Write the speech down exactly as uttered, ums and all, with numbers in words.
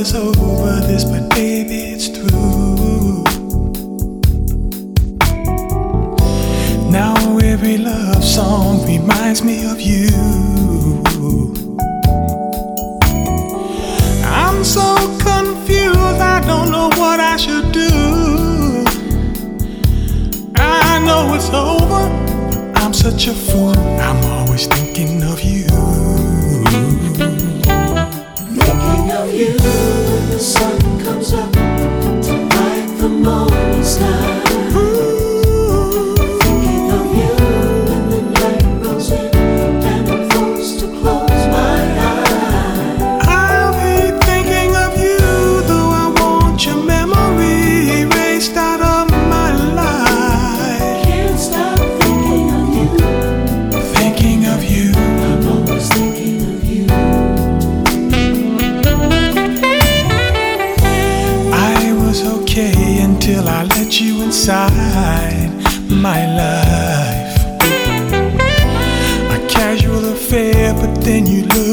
us over this, but baby, it's through. Now every love song reminds me of you. I'm so confused, I don't know what I should do. I know it's over, but I'm such a fool. I'm always thinking of you. Thinking of you when the sun comes up to light the morning sky. Thinking of you when the night rolls in and I'm forced to close my eyes. I'll be thinking of you, though I want your memory erased out of my life. Can't stop thinking of you. Thinking of you. I'm always thinking of you. I was okay until I let you inside my life. A casual affair, but then you look